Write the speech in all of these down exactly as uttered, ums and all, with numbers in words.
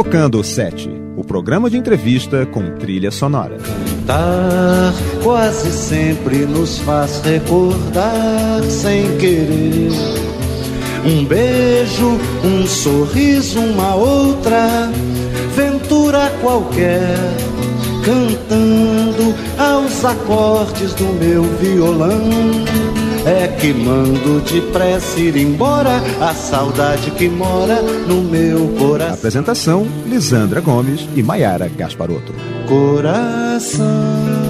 Tocando Sete, o programa de entrevista com trilha sonora. Cantar quase sempre nos faz recordar sem querer. Um beijo, um sorriso, uma outra ventura qualquer, cantando aos acordes do meu violão. É que mando depressa ir embora a saudade que mora no meu coração. Apresentação: Lisandra Gomes e Maiara Gasparotto. Coração.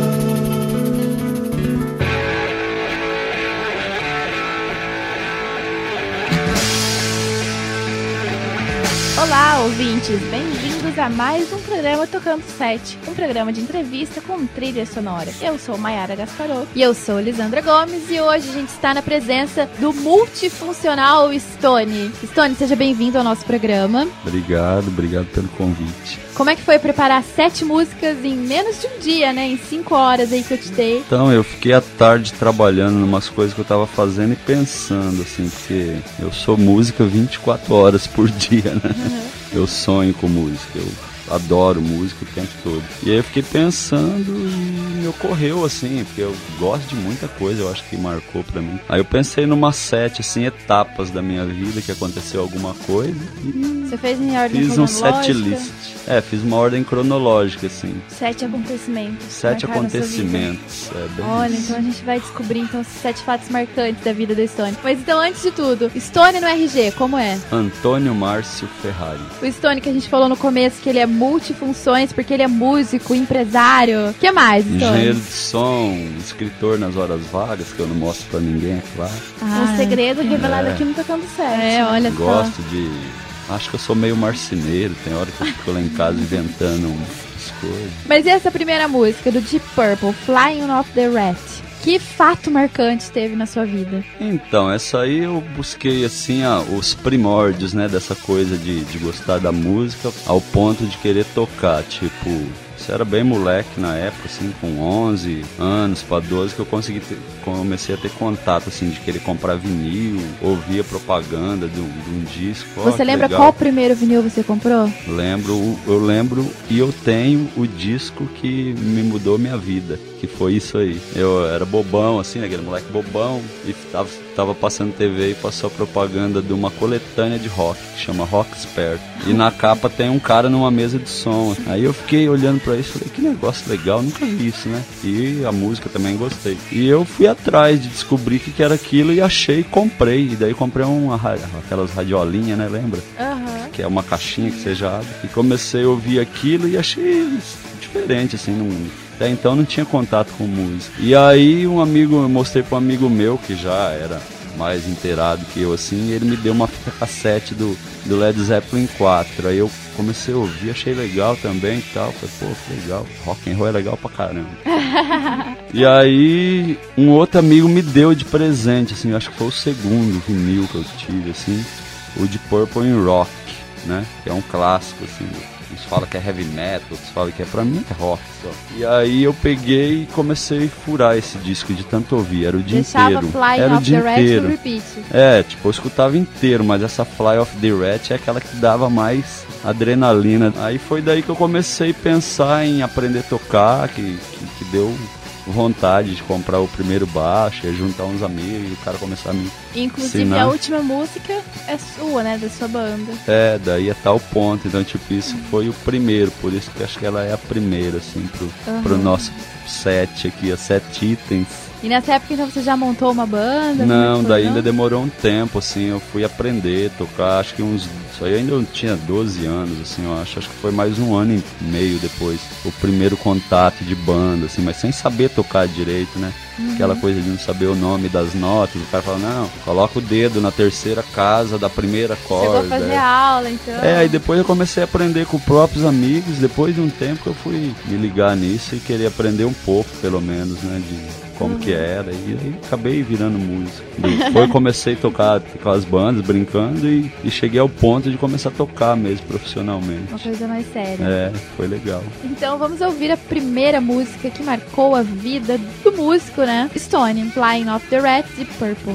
Olá, ouvintes! Bem-vindos a mais um programa Tocando Sete, um programa de entrevista com trilha sonora. Eu sou Maiara Gasparotto e eu sou Lisandra Gomes e hoje a gente está na presença do multifuncional Stone. Stone, seja bem-vindo ao nosso programa. Obrigado, obrigado pelo convite. Como é que foi preparar sete músicas em menos de um dia, né? Em cinco horas aí que eu te dei. Então, eu fiquei à tarde trabalhando em umas coisas que eu tava fazendo e pensando, assim, porque eu sou música vinte e quatro horas por dia, né? Uhum. Eu sonho com música, eu adoro música o tempo todo. E aí eu fiquei pensando e me ocorreu, assim, porque eu gosto de muita coisa, eu acho que marcou pra mim. Aí eu pensei numa sete, assim, etapas da minha vida, que aconteceu alguma coisa. E você fez em ordem fiz cronológica? Fiz um set list. É, fiz uma ordem cronológica, assim. Sete acontecimentos. Sete acontecimentos. É, bem Olha, isso. então a gente vai descobrir então os sete fatos marcantes da vida do Stone. Mas então, antes de tudo, Stone no R G, como é? Antônio Márcio Ferrari. O Stone que a gente falou no começo que ele é multifunções, porque ele é músico, empresário. O que mais, Stone? Engenheiro de som, escritor nas horas vagas, que eu não mostro pra ninguém, é claro. Ah, um segredo revelado é. aqui no Tocando Sete. É, olha só. Gosto de... Acho que eu sou meio marceneiro, tem hora que eu fico lá em casa inventando umas coisas. Mas e essa primeira música do Deep Purple, Flying Off the Rat? Que fato marcante teve na sua vida? Então, essa aí eu busquei, assim, ah, os primórdios, né, dessa coisa de, de gostar da música ao ponto de querer tocar, tipo... Isso era bem moleque na época, assim, com onze anos para doze, que eu consegui ter, comecei a ter contato, assim, de querer comprar vinil, ouvia propaganda de um, de um disco. Você oh, lembra legal. Qual primeiro vinil você comprou? Lembro, eu lembro e eu tenho o disco que me mudou minha vida, que foi isso aí. Eu era bobão, assim, né, aquele moleque bobão, e tava, tava passando T V e passou a propaganda de uma coletânea de rock, que chama Rock Expert. E na capa tem um cara numa mesa de som. Aí eu fiquei olhando pra isso e falei, que negócio legal, nunca vi isso, né? E a música também gostei. E eu fui atrás de descobrir o que, que era aquilo e achei e comprei. E daí comprei uma, aquelas radiolinhas, né, lembra? Uhum. Que é uma caixinha que você já abre. E comecei a ouvir aquilo e achei diferente, assim, não... Até então não tinha contato com música. E aí um amigo, eu mostrei para um amigo meu que já era mais inteirado que eu, assim, e ele me deu uma fita cassete do, do Led Zeppelin quatro. Aí eu comecei a ouvir, achei legal também e tal. Falei, pô, que legal, rock and roll é legal pra caramba. E aí um outro amigo me deu de presente, assim, acho que foi o segundo vinil que eu tive, assim, o de Purple in Rock, né? Que é um clássico, assim. Uns falam que é heavy metal, outros falam que é, pra mim é rock só. E aí eu peguei e comecei a furar esse disco de tanto ouvir, era o dia Deixava inteiro. Fly Era o Off dia the inteiro. Rat repeat. É, tipo, eu escutava inteiro, mas essa Fly Off the Rat é aquela que dava mais adrenalina. Aí foi daí que eu comecei a pensar em aprender a tocar, que, que, que deu vontade de comprar o primeiro baixo, e juntar uns amigos e o cara começar a me Inclusive ensinar. A última música é sua, né, da sua banda. É, daí é tal ponto, então tipo, isso foi o primeiro, por isso que acho que ela é a primeira, assim, pro, uhum. pro nosso set aqui, as sete itens. E nessa época então você já montou uma banda? Não, foi, daí não? ainda demorou um tempo, assim, eu fui aprender a tocar, acho que uns... Isso aí eu ainda tinha doze anos, assim, eu acho, acho que foi mais um ano e meio depois, o primeiro contato de banda, assim, mas sem saber tocar direito, né? Uhum. Aquela coisa de não saber o nome das notas, o cara fala, não, coloca o dedo na terceira casa da primeira corda. Chegou a fazer é. aula, então. É, aí depois eu comecei a aprender com próprios amigos, depois de um tempo eu fui me ligar nisso e querer aprender um pouco, pelo menos, né, de como uhum. que era, e aí acabei virando músico. Depois comecei a tocar com as bandas, brincando, e, e cheguei ao ponto de começar a tocar mesmo, profissionalmente. Uma coisa mais séria. É, foi legal. Então vamos ouvir a primeira música que marcou a vida do músico, né? Stone, Flying Off the Rat, de Purple.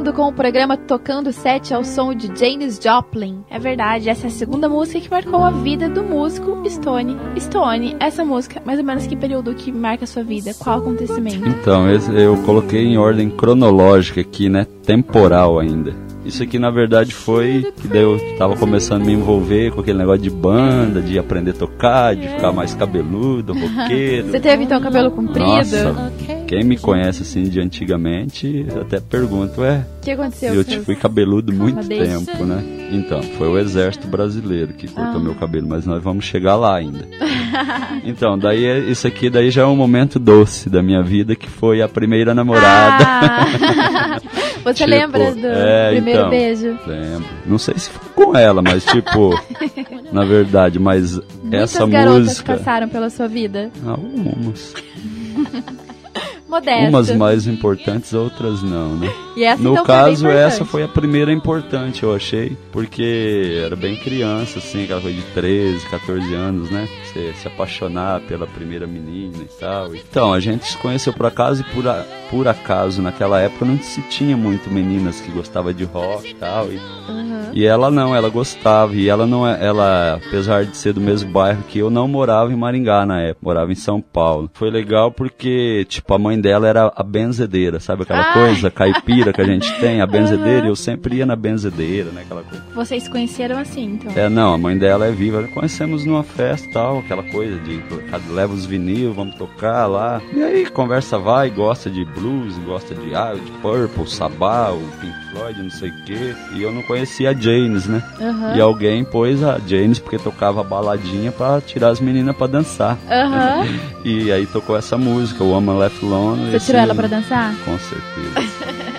chegando com o programa Tocando Sete ao som de Janis Joplin. É verdade, essa é a segunda música que marcou a vida do músico Stone. Stone, essa música, mais ou menos que período que marca a sua vida? Qual acontecimento? Então, eu coloquei em ordem cronológica aqui, né? Temporal ainda. Isso aqui, na verdade, foi que daí eu tava começando a me envolver com aquele negócio de banda, de aprender a tocar, de ficar mais cabeludo, roqueiro. Você teve, então, cabelo comprido? Nossa, quem me conhece, assim, de antigamente, até pergunto, é... O que aconteceu? Eu te fui cabeludo muito Desde... tempo, né? Então, foi o exército brasileiro que cortou ah. meu cabelo, mas nós vamos chegar lá ainda. Então, daí isso aqui daí já é um momento doce da minha vida, que foi a primeira namorada. Ah. Você tipo, lembra do é, primeiro então, beijo? Lembro. Não sei se foi com ela, mas tipo, na verdade, mas Muitas essa garotas música... passaram pela sua vida? Algumas. Modesto. Umas mais importantes, outras não, né? E essa, no então, caso, foi essa foi a primeira importante, eu achei, porque era bem criança, assim, aquela coisa de treze, catorze anos, né? Você se apaixonar pela primeira menina e tal. Então, a gente se conheceu por acaso e por, a, por acaso, naquela época não se tinha muito meninas que gostavam de rock e tal. E, uhum. e ela não, ela gostava. E ela não é, ela, apesar de ser do mesmo bairro que eu, não morava em Maringá na época, morava em São Paulo. Foi legal porque, tipo, a mãe dela era a benzedeira, sabe aquela ah. coisa caipira que a gente tem, a benzedeira, uhum. e eu sempre ia na benzedeira, né, aquela coisa. Vocês se conheceram assim, então? É, não, a mãe dela é viva, conhecemos numa festa e tal, aquela coisa de leva os vinil, vamos tocar lá, e aí conversa vai, gosta de blues, gosta de, ah, de Purple, Sabá, o Pink Floyd, não sei o que, e eu não conhecia a Janis, né, uhum. e alguém pôs a Janis porque tocava baladinha pra tirar as meninas pra dançar, uhum. e aí tocou essa música, o Woman Left Alone. Você tirou ela pra dançar? Com certeza.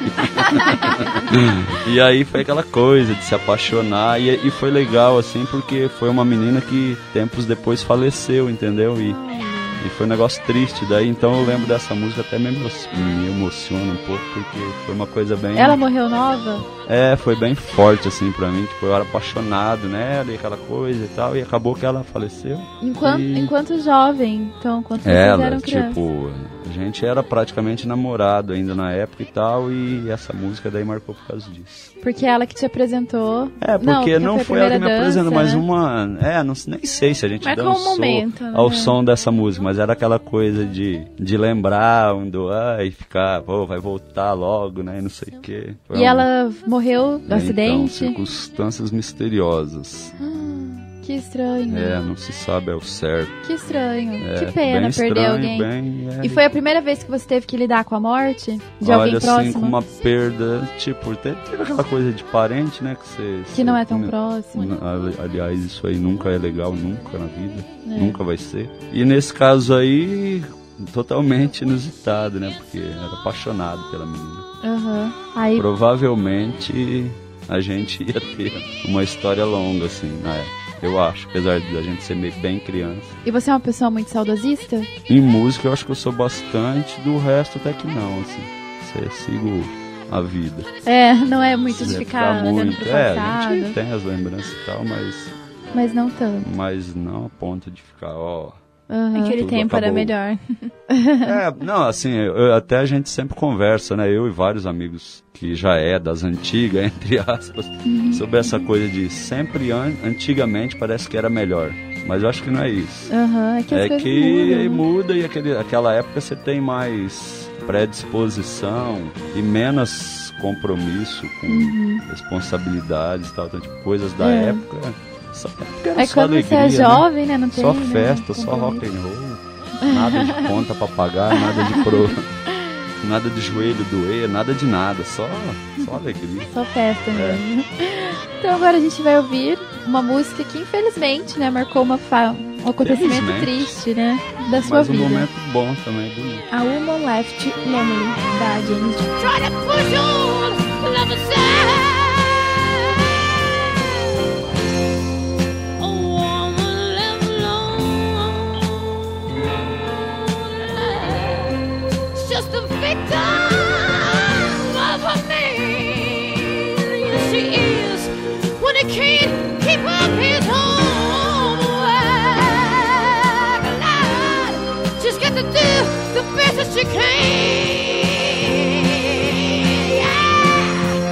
E aí foi aquela coisa de se apaixonar e, e foi legal assim porque foi uma menina que tempos depois faleceu, entendeu? E, e foi um negócio triste, daí então eu lembro dessa música, até me, me emociona um pouco porque foi uma coisa bem... Ela morreu nova? É, foi bem forte assim pra mim, tipo, eu era apaixonado nela e aquela coisa e tal, e acabou que ela faleceu. Enquanto, e... enquanto jovem, então, quando vocês ela, eram crianças? tipo, a gente era praticamente namorado ainda na época e tal, e essa música daí marcou por causa disso. Porque ela que te apresentou... É, porque não, porque não foi, foi ela que me dança, apresentou, mas né? uma... É, não, nem sei se a gente marcou dançou um momento, né? ao som dessa música, mas era aquela coisa de, de lembrar, um do, ah, e ficar, pô, vai voltar logo, né, e não sei o quê. Foi e um... ela morreu no acidente? Então, circunstâncias misteriosas. Ah, que estranho. É, não se sabe ao certo. Que estranho. É, que pena bem perder estranho, alguém. Bem, é... E foi a primeira vez que você teve que lidar com a morte? De Olha, alguém próximo? assim, com uma perda, tipo, teve aquela coisa de parente, né? Que, você, que você, não é tão né, próximo. Aliás, isso aí nunca é legal, nunca na vida. É. Nunca vai ser. E nesse caso aí, totalmente inusitado, né? Porque era apaixonado pela menina. Uhum. Aí... Provavelmente a gente ia ter uma história longa, assim, na época. Eu acho, apesar de a gente ser meio bem criança. E você é uma pessoa muito saudosista? Em música eu acho que eu sou bastante, do resto até que não, assim. Você sigo a vida. É, não é muito de Se ficar olhando muito, pro passado. É, a gente tem as lembranças e tal, mas... Mas não tanto. Mas não a ponto de ficar, ó... Uhum. Aquele tempo acabou. Era melhor. É, não, assim, eu, até a gente sempre conversa, né? Eu e vários amigos que já é das antigas, entre aspas, uhum. sobre essa coisa de sempre, an- antigamente, parece que era melhor. Mas eu acho que não é isso. Uhum, é que, as é coisas que mudam. muda e aquele, aquela época você tem mais predisposição e menos compromisso com uhum. responsabilidades e tal, então, tipo, coisas da é. época... Só, era é só quando alegria, você é jovem, né? né? Não tem, só né? festa, só rock and roll, nada de conta pra pagar, nada de pro, nada de joelho doer, nada de nada, só, só alegria. Só festa é. mesmo. Então agora a gente vai ouvir uma música que infelizmente, né, marcou uma fa- um acontecimento triste, né, da sua Mas vida. Mas um momento bom também, bonito. A Woman Left Lonely, da Janis Joplin. Can't keep up his own work. She's got to do the best that she can. Yeah.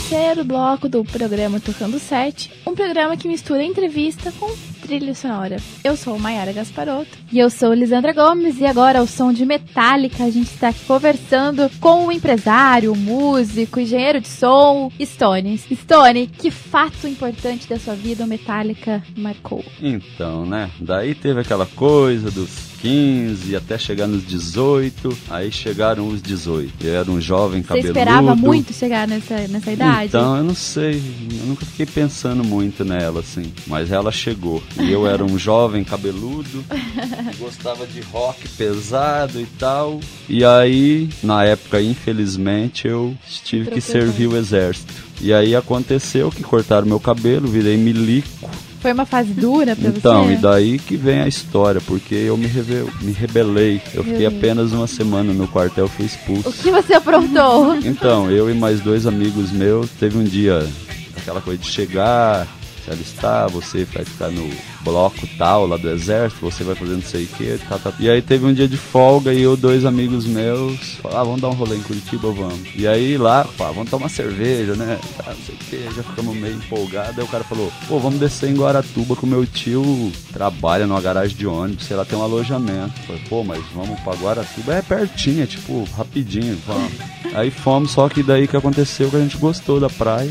terceiro bloco do programa Tocando Sete, um programa que mistura entrevista com trilha sonora. Eu sou Maiara Gasparotto. E eu sou Lisandra Gomes, e agora ao som de Metallica a gente está aqui conversando com o empresário, o músico, engenheiro de som, Stone. Stone, que fato importante da sua vida o Metallica marcou? Então, né, daí teve aquela coisa dos quinze até chegar nos dezoito, aí chegaram os dezoito. Eu era um jovem cabeludo. Você esperava muito chegar nessa, nessa idade? Então, eu não sei, eu nunca fiquei pensando muito nela, assim, mas ela chegou. E eu era um jovem cabeludo, gostava de rock pesado e tal. E aí, na época, infelizmente, eu tive que servir o exército. E aí aconteceu que cortaram meu cabelo, virei milico. Foi uma fase dura pra então, você? Então, e daí que vem a história, porque eu me, reve... me rebelei. Eu Meu fiquei Deus. apenas uma semana no quartel, fui expulso. O que você aprontou? Então, eu e mais dois amigos meus, teve um dia, aquela coisa de chegar, se alistar, você vai ficar no bloco tal, lá do exército, você vai fazer não sei o que, tá, tá. E aí teve um dia de folga e eu, dois amigos meus, falaram, ah, vamos dar um rolê em Curitiba, vamos. E aí lá, pá, vamos tomar cerveja, né, tá, não sei o que, já ficamos meio empolgados. Aí o cara falou, pô, vamos descer em Guaratuba que o meu tio trabalha numa garagem de ônibus, sei lá, tem um alojamento. Eu falei, pô, mas vamos pra Guaratuba? É pertinho, é tipo, rapidinho, vamos. Aí fomos, só que daí que aconteceu que a gente gostou da praia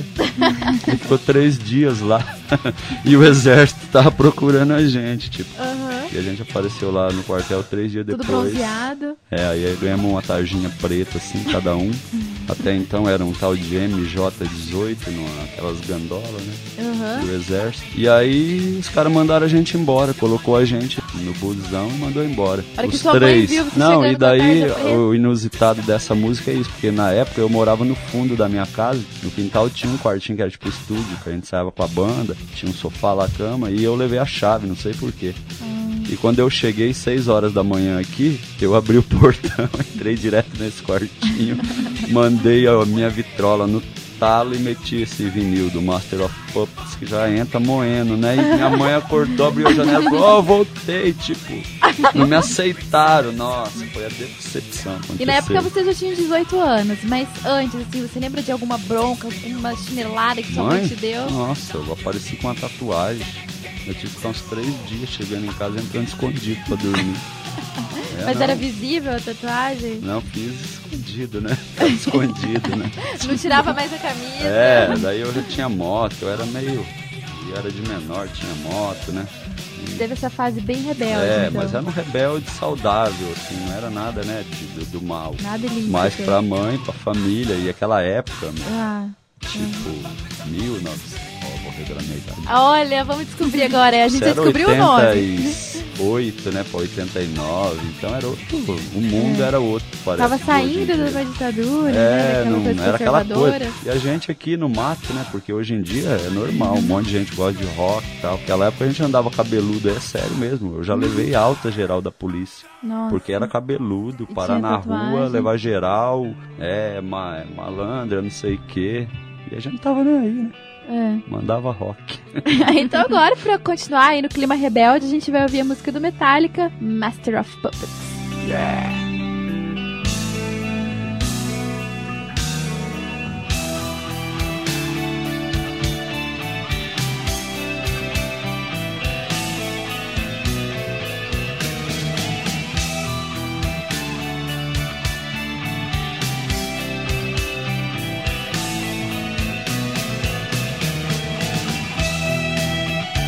e ficou três dias lá e o exército tava procurando a gente, tipo. Uhum. E a gente apareceu lá no quartel três dias Tudo depois. bronzeado. É, aí ganhamos uma tarjinha preta, assim, cada um. Até então era um tal de M J dezoito, aquelas gandolas, né? Uhum. Do exército. E aí os caras mandaram a gente embora, colocou a gente no busão e mandou embora. Olha que os sua mãe três. viu você Não, chegando e com a daí tarja preta. o inusitado dessa música é isso, porque na época eu morava no fundo da minha casa, no quintal tinha um quartinho que era tipo estúdio, que a gente saiava com a banda, tinha um sofá lá, cama, e eu levei a chave, não sei porquê. Hum. E quando eu cheguei seis horas da manhã aqui, eu abri o portão, entrei direto nesse quartinho, mandei a minha vitrola no talo e meti esse vinil do Master of Puppets, que já entra moendo, né? E minha mãe acordou, abriu a janela e falou, oh, voltei, tipo, não me aceitaram. Nossa, foi a decepção. Aconteceu. E na época você já tinha dezoito anos, mas antes, assim, você lembra de alguma bronca, alguma chinelada que sua mãe Mãe? te deu? Nossa, eu apareci com uma tatuagem. Eu tive que ficar uns três dias chegando em casa, entrando escondido pra dormir. É, Mas não. era visível a tatuagem? Não, fiz escondido, né? Tava escondido, né? Não tirava mais a camisa? É, daí eu já tinha moto, eu era meio... Eu era de menor, tinha moto, né? E... Teve essa fase bem rebelde, É, então. mas era um rebelde saudável, assim, não era nada, né, de- do, do mal. Nada ilícito. Mais pra mãe, pra família, e aquela época, meu, Ah. tipo, mil e novecentos... Ó, vou revelar minha idade. Olha, vamos descobrir agora. A gente já Era descobriu o nome. oitenta e oito, né, pra oitenta e nove, então era outro, o mundo era outro, parece. Tava de hoje em saindo dia. de uma ditadura, né? É, Daquela não coisa era aquela conservadora. coisa. E a gente aqui no mato, né? Porque hoje em dia é normal, um monte de gente gosta de rock e tal. Naquela época a gente andava cabeludo, é sério mesmo. Eu já levei alta geral da polícia. Nossa. Porque era cabeludo, E parar tinha na tatuagem. rua, levar geral, é, ma malandra, não sei o quê. E a gente tava nem aí, né? É. Mandava rock. Então agora, pra continuar aí no clima rebelde, a gente vai ouvir a música do Metallica, Master of Puppets.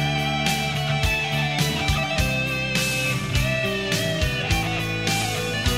Thank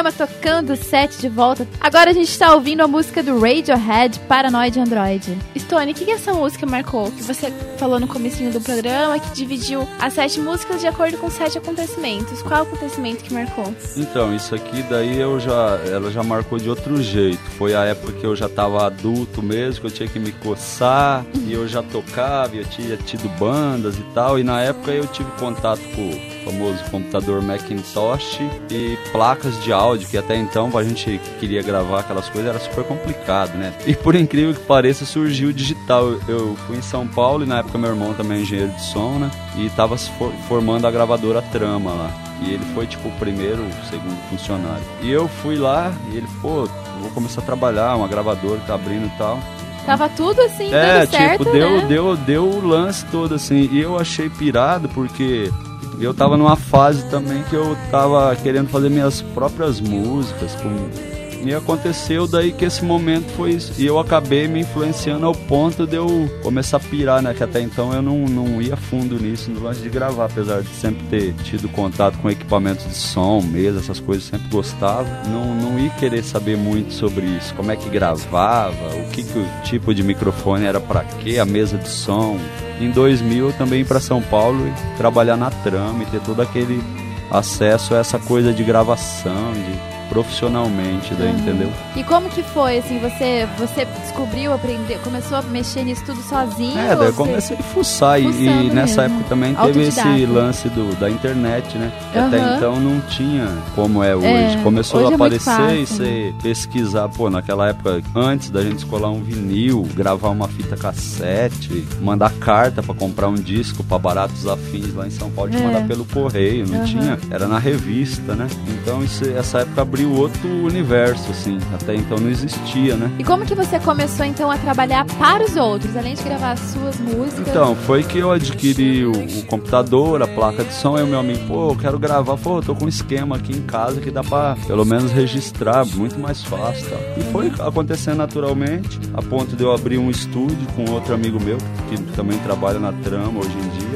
programa Tocando Set de volta. Agora a gente tá ouvindo a música do Radiohead, Paranoid Android. Stone, o que, que essa música marcou? Que você falou no comecinho do programa, que dividiu as sete músicas de acordo com sete acontecimentos. Qual acontecimento que marcou? Então, isso aqui daí eu já, ela já marcou de outro jeito. Foi a época que eu já tava adulto mesmo, que eu tinha que me coçar, e eu já tocava, eu tinha tido bandas e tal, e na época eu tive contato com o famoso computador Macintosh e placas de áudio, que até então a gente que queria gravar aquelas coisas era super complicado, né? E por incrível que pareça, surgiu o digital. Eu fui em São Paulo e na época meu irmão também é engenheiro de som, né? E tava formando a gravadora Trama lá. E ele foi tipo o primeiro, o segundo funcionário. E eu fui lá e ele, pô, vou começar a trabalhar, uma gravadora que tá abrindo e tal. Tava tudo assim, é, dando certo, tipo, deu, né? deu, deu o lance todo assim. E eu achei pirado porque eu tava numa fase também que eu tava querendo fazer minhas próprias músicas. Com... E aconteceu daí que esse momento foi isso. E eu acabei me influenciando ao ponto de eu começar a pirar, né? Que até então eu não, não ia fundo nisso no lance de gravar. Apesar de sempre ter tido contato com equipamentos de som, mesa, essas coisas, sempre gostava. Não, não ia querer saber muito sobre isso. Como é que gravava, o que, que o tipo de microfone era pra quê, a mesa de som. Em dois mil eu também ia pra São Paulo e trabalhar na Trama e ter todo aquele acesso a essa coisa de gravação, de... profissionalmente, daí, uhum. Entendeu? E como que foi, assim, você, você descobriu, aprendeu, começou a mexer nisso tudo sozinho? É, daí eu comecei a fuçar e, e nessa época também teve esse lance do, da internet, né? Uhum. Até então não tinha como é hoje. É, começou hoje a aparecer é fácil, e você né? pesquisar, pô, naquela época, antes da gente escolar um vinil, gravar uma fita cassete, mandar carta pra comprar um disco pra Baratos Afins lá em São Paulo, de é. mandar pelo correio, não uhum. tinha, era na revista, né? Então isso, essa época abriu outro universo, assim, até então não existia, né? E como que você começou, então, a trabalhar para os outros, além de gravar as suas músicas? Então, foi que eu adquiri o, o computador, a placa de som, e o meu amigo, pô, eu quero gravar, pô, eu tô com um esquema aqui em casa que dá pra, pelo menos, registrar, muito mais fácil, tá? E foi acontecendo naturalmente, a ponto de eu abrir um estúdio com outro amigo meu, que também trabalha na Trama hoje em dia,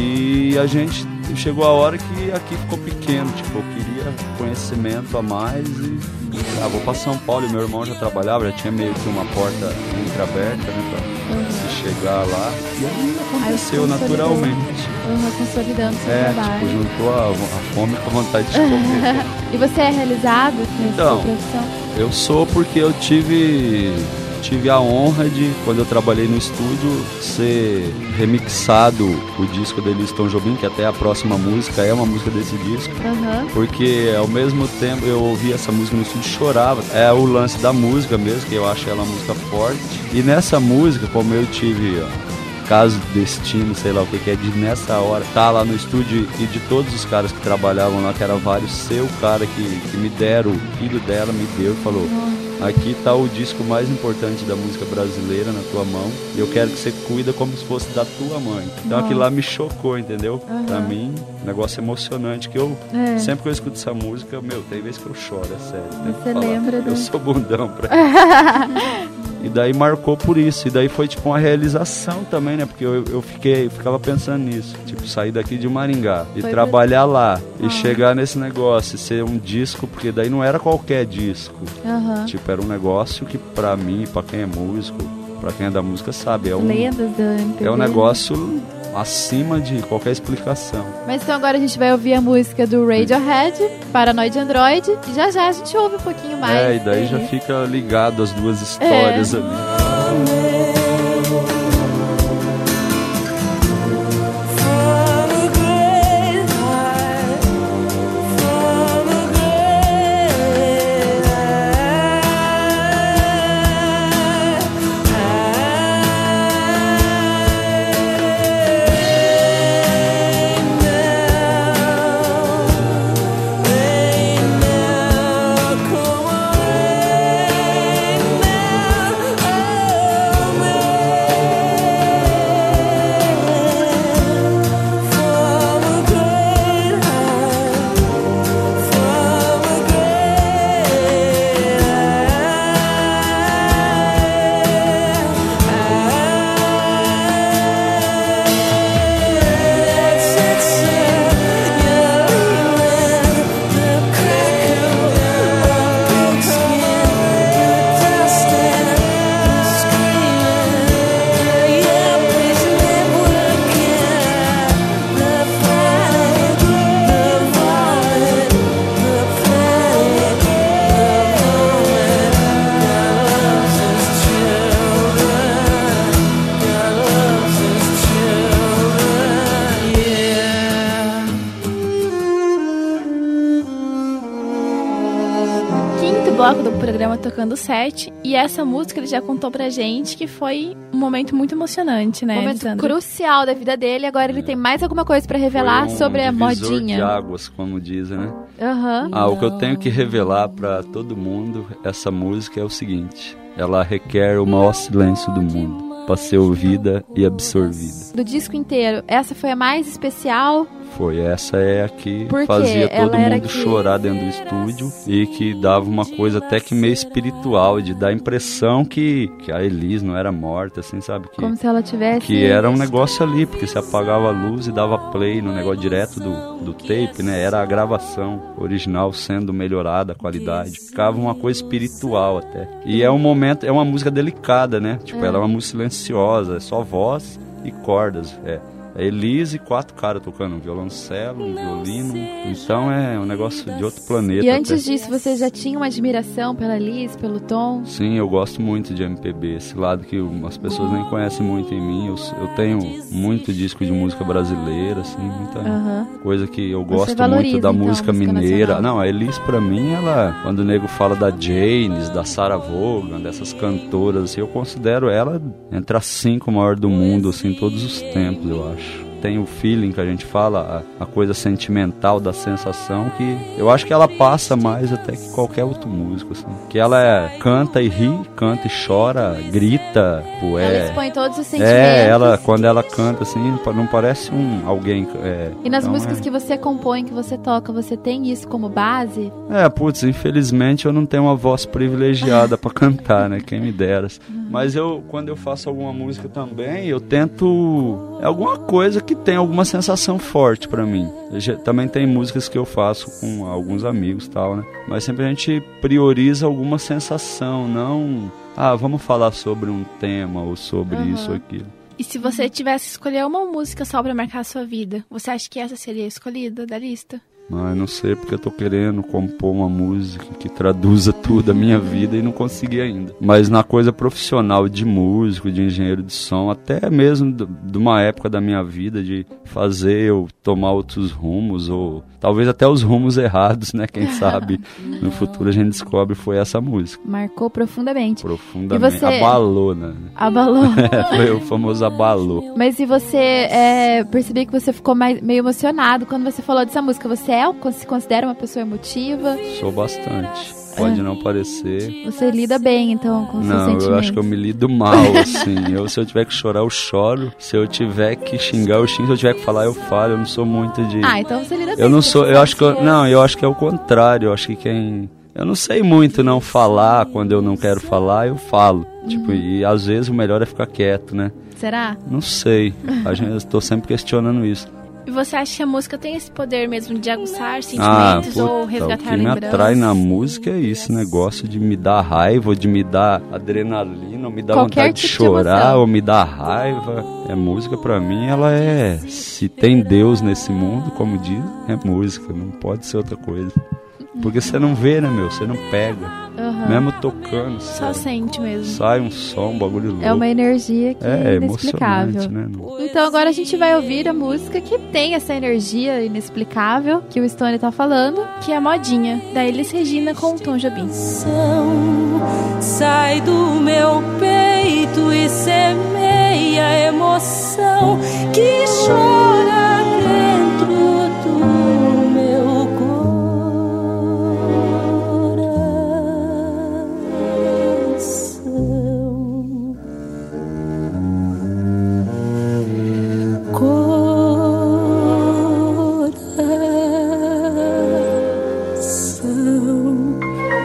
e a gente chegou a hora que aqui ficou pequeno, tipo, eu queria conhecimento a mais e ah, vou pra São Paulo, e meu irmão já trabalhava, já tinha meio que uma porta entreaberta, né, pra uhum. se chegar lá, e aí aconteceu aí naturalmente. Uhum, consolidando seu é, trabalho. tipo, juntou a, a fome com a vontade de comer. E você é realizado nessa então, profissão? Eu sou porque eu tive... tive a honra de, quando eu trabalhei no estúdio, ser remixado o disco da Elis Tom Jobim, que até a próxima música é uma música desse disco. Uhum. Porque ao mesmo tempo eu ouvia essa música no estúdio e chorava. É o lance da música mesmo, que eu acho ela uma música forte. E nessa música, como eu tive... Ó, caso, destino, sei lá o que que é, de nessa hora, tá lá no estúdio e de todos os caras que trabalhavam lá, que era vários, ser o cara que, que me deram, o filho dela me deu e falou, aqui tá o disco mais importante da música brasileira na tua mão e eu quero que você cuida como se fosse da tua mãe. Então aquilo lá me chocou, entendeu? Uhum. Pra mim, um negócio emocionante, que eu, é. sempre que eu escuto essa música, meu, tem vezes que eu choro, é sério. Você lembra? Eu sou bundão pra E daí marcou por isso, e daí foi tipo uma realização também, né, porque eu, eu fiquei, ficava pensando nisso, tipo, sair daqui de Maringá e foi trabalhar lá, ah. e chegar nesse negócio, e ser um disco, porque daí não era qualquer disco, uhum. tipo, era um negócio que pra mim, pra quem é músico, pra quem é da música sabe, é um, Lendas da M P B. É um negócio acima de qualquer explicação. Mas então agora a gente vai ouvir a música do Radiohead, Paranoid Android, e já já a gente ouve um pouquinho mais. É, e daí é. já fica ligado as duas histórias é. ali. Come on, rain now. programa Tocando Sete. E essa música ele já contou pra gente que foi um momento muito emocionante, né, Momento Alessandro? crucial da vida dele. Agora ele tem mais alguma coisa pra revelar Foi um sobre a divisor modinha. de águas, como dizem, né? Aham. Ah, o que eu tenho que revelar pra todo mundo, essa música é o seguinte: ela requer o maior silêncio do mundo pra ser ouvida e absorvida. Do disco inteiro, essa foi a mais especial. Foi, essa é a que Por quê? fazia todo Ela era mundo que- chorar dentro do estúdio e que dava uma coisa até que meio espiritual, de dar a impressão que, que a Elis não era morta, assim, sabe? Que, Como se ela tivesse... que era um negócio ali, porque você apagava a luz e dava play no negócio direto do, do tape, né? Era a gravação original sendo melhorada a qualidade. Ficava uma coisa espiritual até. E é um momento, é uma música delicada, né? Tipo, ela é uma música silenciosa, é só voz e cordas, é. É Elis e quatro caras tocando um violoncelo, um violino. Então é um negócio de outro planeta. E antes até. disso, você já tinha uma admiração pela Liz, pelo Tom? Sim, eu gosto muito de M P B, esse lado que as pessoas nem conhecem muito em mim. Eu, eu tenho muito disco de música brasileira, assim, muita Aham. coisa que eu Você gosto valoriza, muito da então, a música música mineira. nacional. Não, a Elis pra mim, ela, quando o nego fala da Janis, da Sarah Vaughan, dessas cantoras, assim, eu considero ela entre as cinco maiores do mundo, assim, todos os tempos, eu acho. Tem o feeling que a gente fala, a, a coisa sentimental da sensação, que eu acho que ela passa mais até que qualquer outro músico, assim. Que ela é, canta e ri, canta e chora, grita, pô, Ela é... expõe todos os sentimentos. É, ela, quando ela canta assim, não parece um alguém... É, E nas então músicas é... que você compõe, que você toca, você tem isso como base? É, putz, infelizmente eu não tenho uma voz privilegiada pra cantar, né? Quem me dera. Mas eu, quando eu faço alguma música também, eu tento... É alguma coisa que tem alguma sensação forte pra mim. Eu já- também tem músicas que eu faço com alguns amigos e tal, né? Mas sempre a gente prioriza alguma sensação, não... Ah, vamos falar sobre um tema ou sobre Uhum. isso ou aquilo. E se você tivesse que escolher uma música só pra marcar a sua vida, você acha que essa seria a escolhida da lista? Ah, eu não sei porque eu tô querendo compor uma música que traduza tudo a minha vida e não consegui ainda. Mas na coisa profissional de músico, de engenheiro de som, até mesmo do- de uma época da minha vida de fazer eu tomar outros rumos, ou talvez até os rumos errados, né? Quem sabe no futuro a gente descobre, foi essa música. Marcou profundamente. Profundamente. E você- Abalou, né? Abalou. Foi o famoso abalou. Mas e você, é, percebi que você ficou mais, meio emocionado quando você falou dessa música. Você é, se considera uma pessoa emotiva? Sou bastante. Pode não parecer. Você lida bem, então, com os seus Não, sentimentos? eu acho que eu me lido mal, assim. Eu, se eu tiver que chorar, eu choro. Se eu tiver que xingar, eu xingo. Se eu tiver que falar, eu falo. Eu não sou muito de... Ah, então você lida bem. eu não porque sou... você Eu sabe acho que... Eu, é- não, eu acho que é o contrário. Eu acho que quem... Eu não sei muito não falar. Quando eu não quero falar, eu falo. Tipo, e às vezes o melhor é ficar quieto, né? Será? Não sei. A gente, eu tô sempre questionando isso. E você acha que a música tem esse poder mesmo de aguçar Ah, sentimentos puta, ou o resgatar que me lembranças? atrai na música é isso, negócio de me dar raiva, ou de me dar adrenalina, ou me dar Qualquer vontade de tipo de chorar, emoção. ou me dar raiva. É música pra mim, ela é... Se tem Deus nesse mundo, como diz, é música, não pode ser outra coisa. Porque você não vê, né, meu? Você não pega. Aham. Mesmo tocando, Só sai, sente mesmo. sai um som, um bagulho louco. É uma energia que é, É inexplicável. emocionante, né? Não- Então agora a gente vai ouvir a música que tem essa energia inexplicável que o Stone tá falando. Que é a modinha, da Elis Regina com o Tom Jobim. Sai do meu peito e semeia a emoção que chora dentro do meu coração. Coração.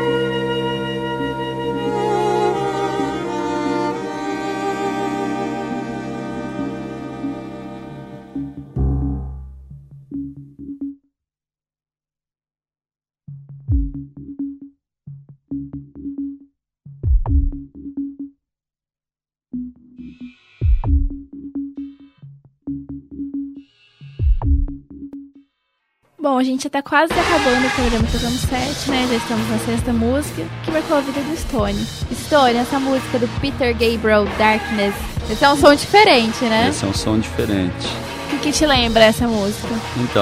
Bom, a gente já tá quase acabando o programa Tocando Sete, né? Já estamos na sexta música, que marcou a vida do Stone. Stone, essa música do Peter Gabriel, Darkness. Esse é um som diferente, né? Esse é um som diferente. O que te lembra essa música? Então,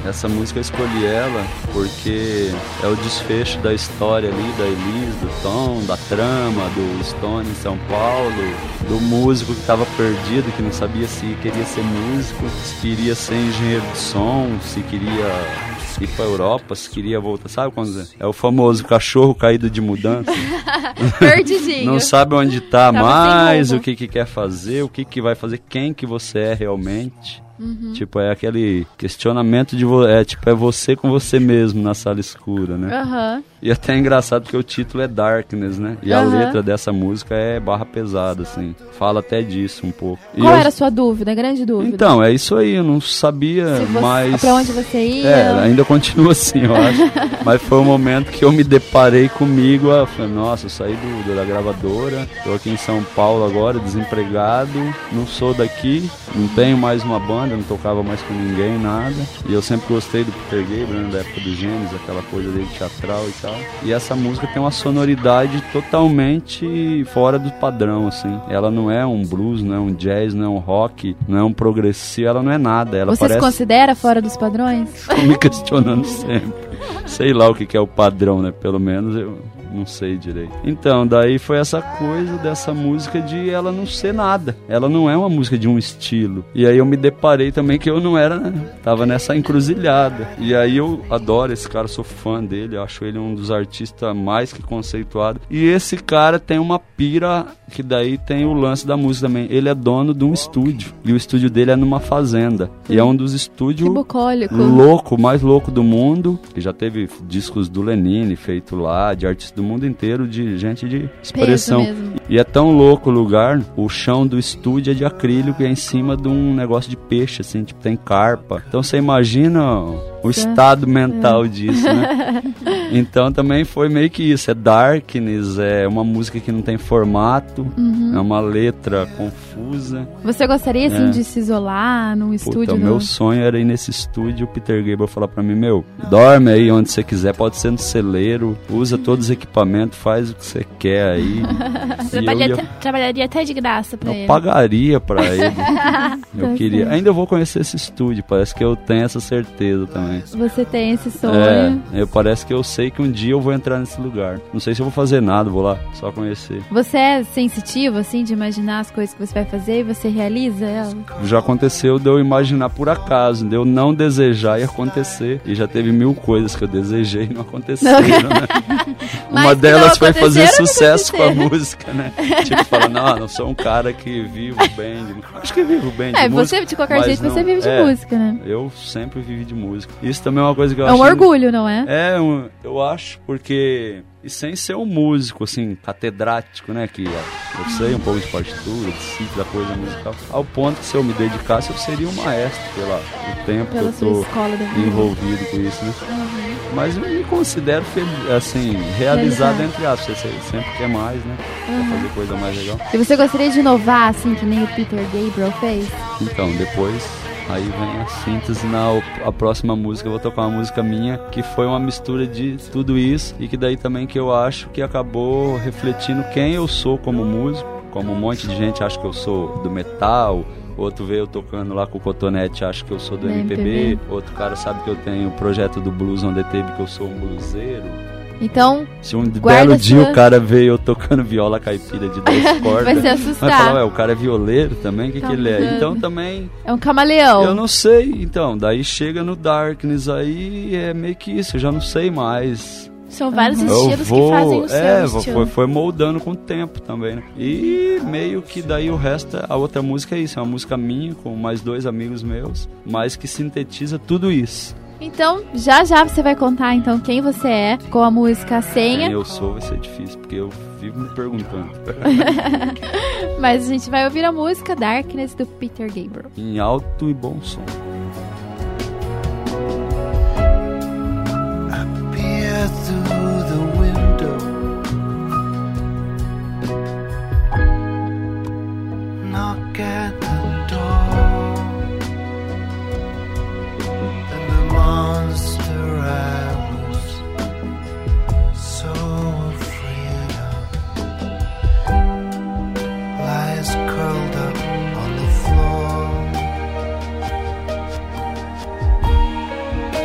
Essa música eu escolhi ela porque é o desfecho da história ali, da Elis, do Tom, da trama, do Stone em São Paulo, do músico que estava perdido, que não sabia se queria ser músico, se queria ser engenheiro de som, se queria ir pra Europa, se queria voltar, sabe quando é o famoso cachorro caído de mudança? Perdidinho. Não sabe onde tá Tava mais, sem o que que quer fazer, o que que vai fazer, quem que você é realmente. Uhum. Tipo, é aquele questionamento de vo- é, tipo, é você com você mesmo na sala escura, né? Aham. E até é engraçado porque o título é Darkness, né? E a Aham. letra dessa música é barra pesada, assim. Fala até disso um pouco. E Qual eu- era a sua dúvida, a grande dúvida? Então, é isso aí, eu não sabia Se você, mais... Pra onde você ia? É, ainda continua assim, eu acho. Mas foi um momento que eu me deparei comigo. Eu falei, nossa, eu saí do, da gravadora, tô aqui em São Paulo agora, desempregado, não sou daqui, não tenho mais uma banda, não tocava mais com ninguém, nada. E eu sempre gostei do Peter Gabriel, né, da época do Gênesis, aquela coisa dele teatral e tal. E essa música tem uma sonoridade totalmente fora do padrão, assim. Ela não é um blues, não é um jazz, não é um rock, não é um progressivo, ela não é nada. Ela Você parece... se considera fora dos padrões? Fico me questionando sempre. Sei lá o que que é o padrão, né? Pelo menos eu não sei direito. Então, daí foi essa coisa dessa música de ela não ser nada. Ela não é uma música de um estilo. E aí eu me deparei também que eu não era, né? Tava nessa encruzilhada. E aí eu adoro esse cara, sou fã dele. Eu acho ele um dos artistas mais que conceituados. E esse cara tem uma pira que daí tem o lance da música também. Ele é dono de um estúdio. E o estúdio dele é numa fazenda. E é um dos estúdios Que bucólico. louco, mais louco do mundo. Que já teve discos do Lenine feito lá, de artistas do mundo inteiro, de gente de expressão. Peso mesmo. E é tão louco o lugar, o chão do estúdio é de acrílico e é em cima de um negócio de peixe, assim, tipo, tem carpa. Então você imagina o estado mental disso, né? Então também foi meio que isso, é Darkness, é uma música que não tem formato, Uhum. é uma letra confusa. Você gostaria, assim, É. de se isolar num estúdio? Puta, o no- meu sonho era ir nesse estúdio e o Peter Gabriel falar pra mim, meu, dorme aí onde você quiser, pode ser no celeiro, usa todos os equipamentos, faz o que você quer aí. E eu, Trabalharia, ia- até- trabalharia até de graça pra eu ele. pagaria pra ele. Eu Tá queria. certo. Ainda eu vou conhecer esse estúdio, parece que eu tenho essa certeza também. Você tem esse sonho. É, eu, parece que eu sei que um dia eu vou entrar nesse lugar. Não sei se eu vou fazer nada, vou lá só conhecer. Você é sensitivo, assim, de imaginar as coisas que você vai fazer e você realiza ela? Já aconteceu de eu imaginar por acaso, de eu não desejar e acontecer. E já teve mil coisas que eu desejei e não aconteceram, né? Mas Uma que delas não foi fazer aconteceram, sucesso com a aconteceram. música, né? Tipo, falar, não, não sou um cara que vivo bem de... Acho que vivo bem de É, música. você, de qualquer mas jeito, não- você vive de é, música, né? Eu sempre vivi de música. Isso também é uma coisa que eu É um acho... orgulho, não é? É, um, eu acho, porque... E sem ser um músico, assim, catedrático, né? Que ó, eu sei um pouco de partitura, de ciclo, da coisa musical. Ao ponto que se eu me dedicasse, eu seria um maestro, pela, o tempo Pela que sua eu tô escola da vida. envolvido com isso, né? Uhum. Mas eu me considero, fel- assim, realizado, Realizado. entre aspas. Você sempre quer mais, né? Uhum. Pra fazer coisa mais legal. E você gostaria de inovar, assim, que nem o Peter Gabriel fez? Então, depois, aí vem a síntese na op- a próxima música. Eu vou tocar uma música minha que foi uma mistura de tudo isso e que daí também que eu acho que acabou refletindo quem eu sou como músico. Como um monte de gente acha que eu sou do metal, outro vê eu tocando lá com o Cotonete, acha que eu sou do Da M P B, M P B. outro cara sabe que eu tenho o projeto do Blues On The Tape, que eu sou um bluseiro. Então, Se um Guarda belo dia sua- o cara veio eu tocando viola caipira de dez cordas, vai se vai assustar. falar, ué, o cara é violeiro também, o que, Tá que ele é? vendo? Então também, É um camaleão. eu não sei, então, daí chega no Darkness aí, é meio que isso, eu já não sei mais. São vários Eu estilos vou, que fazem o seu é, estilo. foi, foi moldando com o tempo também, né? E meio que daí o resto, a outra música é isso, é uma música minha com mais dois amigos meus, mas que sintetiza tudo isso. Então, já já você vai contar, então, quem você é com a música Senha. Quem eu sou vai ser difícil, porque eu vivo me perguntando. Mas a gente vai ouvir a música Darkness, do Peter Gabriel. Em alto e bom som. Peer through the window, knock at the door, and the monster I was so afraid of lies curled up on the floor.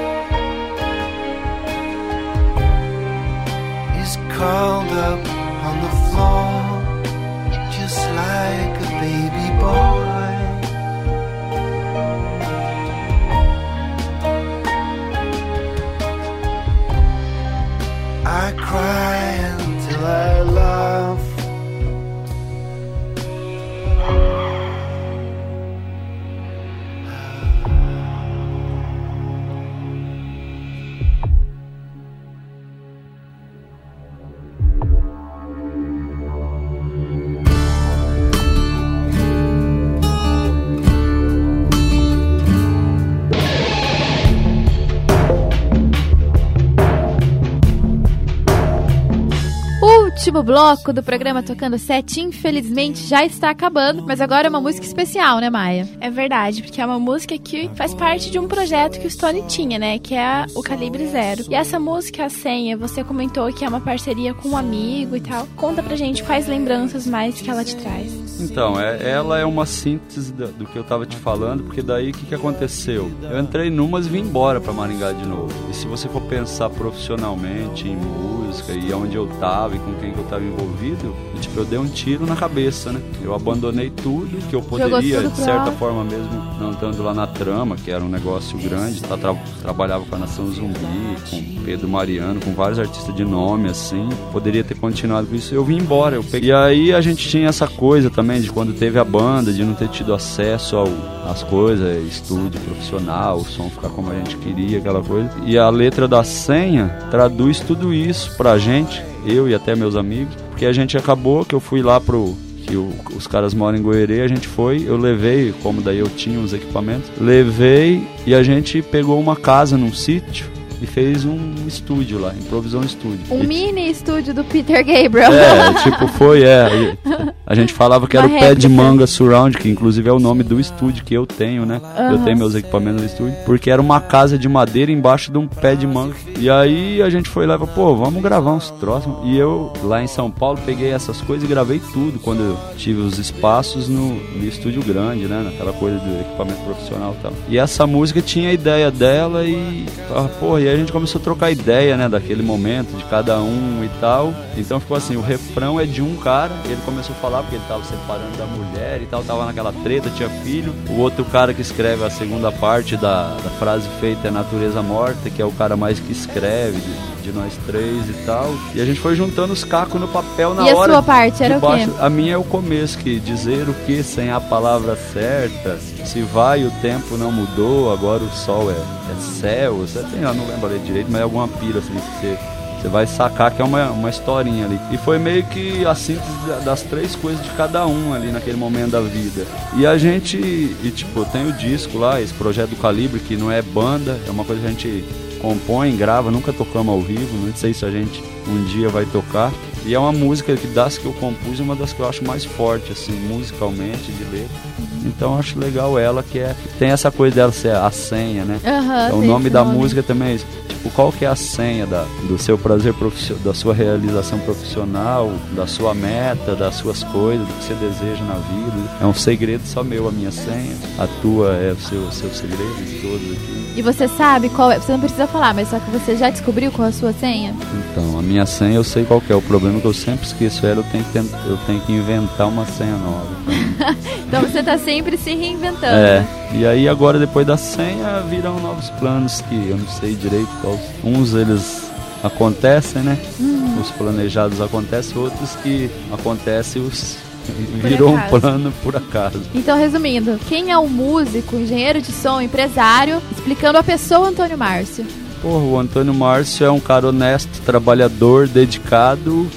último bloco do programa Tocando Sete, infelizmente, já está acabando, mas agora é uma música especial, né, Maia? É verdade, porque é uma música que faz parte de um projeto que o Stone tinha, né, que é o Calibre Zero. E essa música, A Senha, você comentou que é uma parceria com um amigo e tal. Conta pra gente quais lembranças mais que ela te traz. Então, é, ela é uma síntese do, do que eu tava te falando, porque daí o que, que aconteceu? Eu entrei numas e vim embora pra Maringá de novo. E se você for pensar profissionalmente em música e onde eu tava e com quem que eu tava envolvido, eu, tipo, eu dei um tiro na cabeça, né? Eu abandonei tudo que eu poderia, de certa forma mesmo, não estando lá na Trama, que era um negócio grande, tá, tra- trabalhava com a Nação Zumbi, com Pedro Mariano, com vários artistas de nome, assim, poderia ter continuado com isso, eu vim embora. Eu peguei. E aí a gente tinha essa coisa também de quando teve a banda, de não ter tido acesso ao, às coisas, estúdio profissional, o som ficar como a gente queria, aquela coisa. E a letra da Senha traduz tudo isso pra gente, eu e até meus amigos, porque a gente acabou que eu fui lá pro... que o, os caras moram em Goerê, a gente foi, eu levei, como daí eu tinha os equipamentos, levei e a gente pegou uma casa num sítio e fez um estúdio lá, improvisou um estúdio. Um e, mini estúdio do Peter Gabriel. É, tipo, foi, é. A gente falava que era Uma o Pé de réplica. Manga Surround, que inclusive é o nome do estúdio que eu tenho, né? Uhum. Eu tenho meus equipamentos no estúdio, porque era uma casa de madeira embaixo de um pé de manga. E aí a gente foi lá e falou, pô, vamos gravar uns troços. E eu, lá em São Paulo, peguei essas coisas e gravei tudo, quando eu tive os espaços no, no estúdio grande, né? Naquela coisa do equipamento profissional e tal. E essa música tinha a ideia dela e, ah, pô, e aí a gente começou a trocar ideia, né? Daquele momento, de cada um e tal. Então ficou assim, o refrão é de um cara, ele começou a falar porque ele tava separando da mulher e tal, tava naquela treta, tinha filho. O outro cara que escreve a segunda parte da, da frase feita é Natureza Morta, que é o cara mais que escreve de, de nós três e tal. E a gente foi juntando os cacos no papel na E hora. a sua parte era o quê? baixo. A minha é o começo, que dizer o que sem a palavra certa, se vai o tempo não mudou, agora o sol é, é céu, você tem, eu não lembro direito, mas é alguma pira assim que você... Você vai sacar que é uma, uma historinha ali. E foi meio que a síntese das três coisas de cada um ali naquele momento da vida. E a gente, e tipo, tem o disco lá, esse projeto do Calibre, que não é banda, é uma coisa que a gente compõe, grava, nunca tocamos ao vivo, não sei se a gente um dia vai tocar. E é uma música que das que eu compus, uma das que eu acho mais forte, assim, musicalmente, de letra. Então eu acho legal ela, que é, tem essa coisa dela ser a senha, né? Uhum, então, o nome da nome. música também é isso. Tipo, qual que é a senha da, do seu prazer profissional, da sua realização profissional, da sua meta, das suas coisas, do que você deseja na vida. É um segredo só meu, a minha senha. A tua é o seu, seu segredo de todos aqui. E você sabe qual é? Você não precisa falar, mas só que você já descobriu qual é a sua senha? Então, a minha senha eu sei qual que é. O problema é que eu sempre esqueço ela, eu tenho que, tentar, eu tenho que inventar uma senha nova. Então, então você tá sempre se reinventando. É, e aí agora depois da senha viram novos planos que eu não sei direito quais. Uns eles acontecem, né? Uhum. Os planejados acontecem, outros que acontecem os... virou um plano por acaso. Então, resumindo, quem é o músico, engenheiro de som, empresário, explicando a pessoa Antônio Márcio? Porra, o Antônio Márcio é um cara honesto, trabalhador, dedicado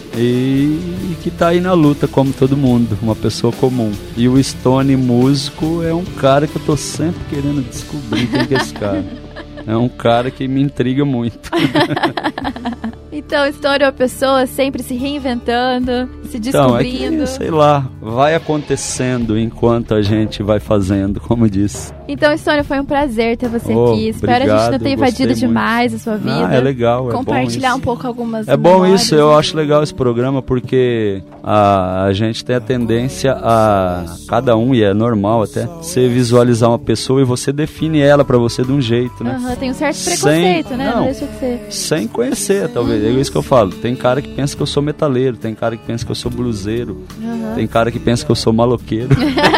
e que tá aí na luta como todo mundo, uma pessoa comum. E o Stone, músico, é um cara que eu tô sempre querendo descobrir quem que é esse cara. É um cara que me intriga muito. Então, Stone é uma pessoa sempre se reinventando, se descobrindo. Então, é que, sei lá, vai acontecendo enquanto a gente vai fazendo, como disse. Então, Stone, foi um prazer ter você oh, aqui. Espero obrigado, a gente não ter invadido demais muito. a sua vida. Ah, é legal, é Compartilhar bom um pouco algumas É bom memórias, isso, eu né? acho legal esse programa porque a, a gente tem a tendência a, cada um, e é normal até, você visualizar uma pessoa e você define ela pra você de um jeito, né? Uhum, tem um certo preconceito, sem, né? Não, não deixa de ser. Sem conhecer, talvez. É isso que eu falo. Tem cara que pensa que eu sou metaleiro, tem cara que pensa que eu sou bluseiro, uhum. tem cara que pensa que eu sou maloqueiro.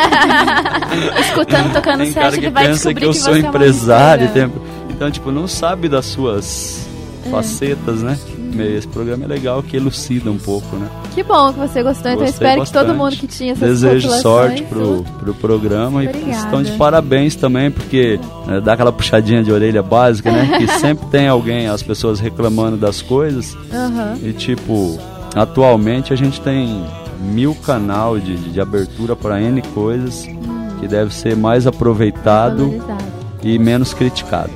Escutando, tocando tem sete, cara ele que vai pensa descobrir que eu que sou você empresário. é uma tem... Então, tipo, não sabe das suas é. facetas, né? Esse programa é legal que elucida um pouco, né? Que bom que você gostou, então Gostei espero bastante. que todo mundo que tinha essas Desejo sorte tudo. pro, pro programa. Obrigada. E estão de parabéns também, porque é, dá aquela puxadinha de orelha básica, né? Que sempre tem alguém, as pessoas reclamando das coisas. Uhum. E tipo, atualmente a gente tem mil canal de, de abertura para N coisas, hum. que deve ser mais aproveitado e menos criticado.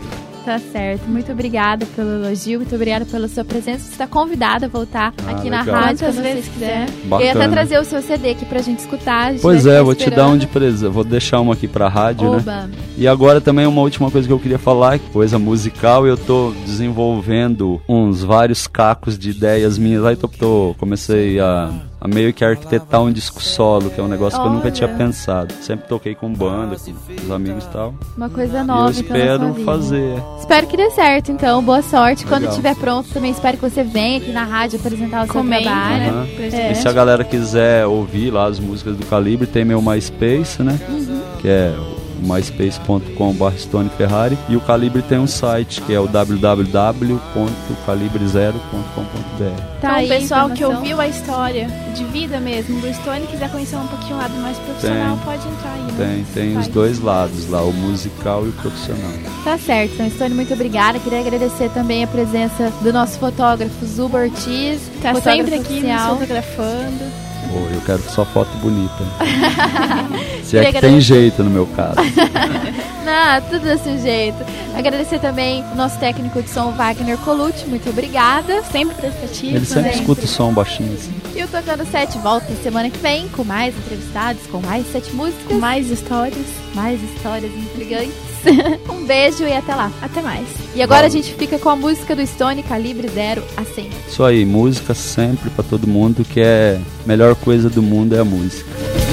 Tá certo. Muito obrigada pelo elogio, muito obrigada pela sua presença. Você está convidada a voltar Ah, aqui legal. na rádio, Quantas quando você vezes quiser. Bacana. Eu ia até trazer o seu C D aqui pra gente escutar. A gente Pois vai é, ficar vou te dar esperando. um de presente. Vou deixar uma aqui pra rádio, né? Oba. E agora também uma última coisa que eu queria falar, coisa musical, eu tô desenvolvendo uns vários cacos de ideias minhas. Aí tô, tô, comecei a, a meio que arquitetar um disco solo, que é um negócio que eu nunca Olha. tinha pensado. Sempre toquei com banda, com os amigos e tal. Uma coisa E nova, eu então, na espero sua vida. fazer. Espero que dê certo, então. Boa sorte. Legal. Quando estiver pronto, também espero que você venha aqui na rádio apresentar o Comenta, seu trabalho. né? Aham. Pra É. gente. E se a galera quiser ouvir lá as músicas do Calibre, tem meu MySpace, né? Que é o myspace ponto com barra Stone Ferrari. E o Calibre tem um site que é o w w w ponto calibre zero ponto com ponto b r. Tá Então, aí o pessoal a que informação. ouviu a história de vida mesmo do Stone e quiser conhecer um pouquinho o lado mais profissional, Tem. pode entrar aí. né? Tem, tem os Site. dois lados lá, o musical e o profissional. Tá certo, então, Stone, muito obrigada. Queria agradecer também a presença do nosso fotógrafo Zuba Ortiz. Tá fotógrafo sempre aqui nos oficial. fotografando. Pô, eu quero só foto bonita. Se é Queria que tem agradecer. jeito no meu caso. Não, tudo desse jeito. Agradecer também o nosso técnico de som, Wagner Colucci. Muito obrigada. Sempre prestativo. Ele sempre né? escuta o som baixinho assim. E o Tocando Sete volta semana que vem com mais entrevistados, com mais sete músicas, Com mais histórias. mais histórias intrigantes. Um beijo e até lá. Até mais. E agora Vamos. a gente fica com a música do Stone, Calibre Zero a cem. Isso aí, música sempre pra todo mundo, que é a melhor coisa do mundo é a música.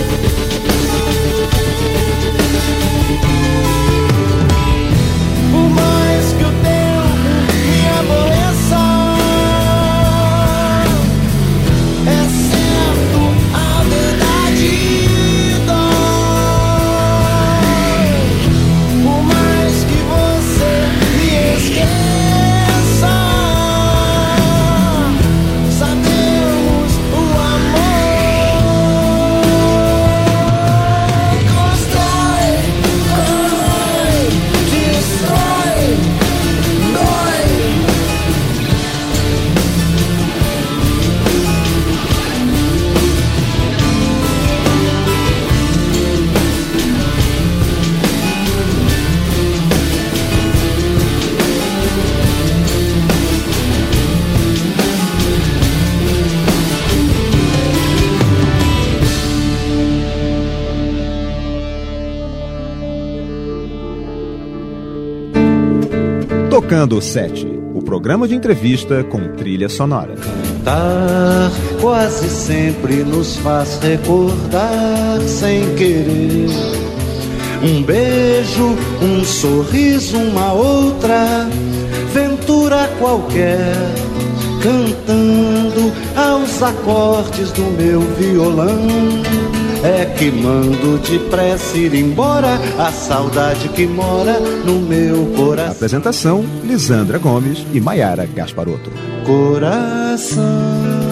Por mais que o tempo me aborreça, é certo, a verdade dói. Por mais que você me esqueça, sabemos o amor constrói, corrói, destrói, dói. Tocando o Sete, o programa de entrevista com trilha sonora. Cantar quase sempre nos faz recordar sem querer. Um beijo, um sorriso, uma outra ventura qualquer, cantando aos acordes do meu violão. É que mando depressa ir embora a saudade que mora no meu coração. Apresentação: Lisandra Gomes e Maiara Gasparotto. Coração.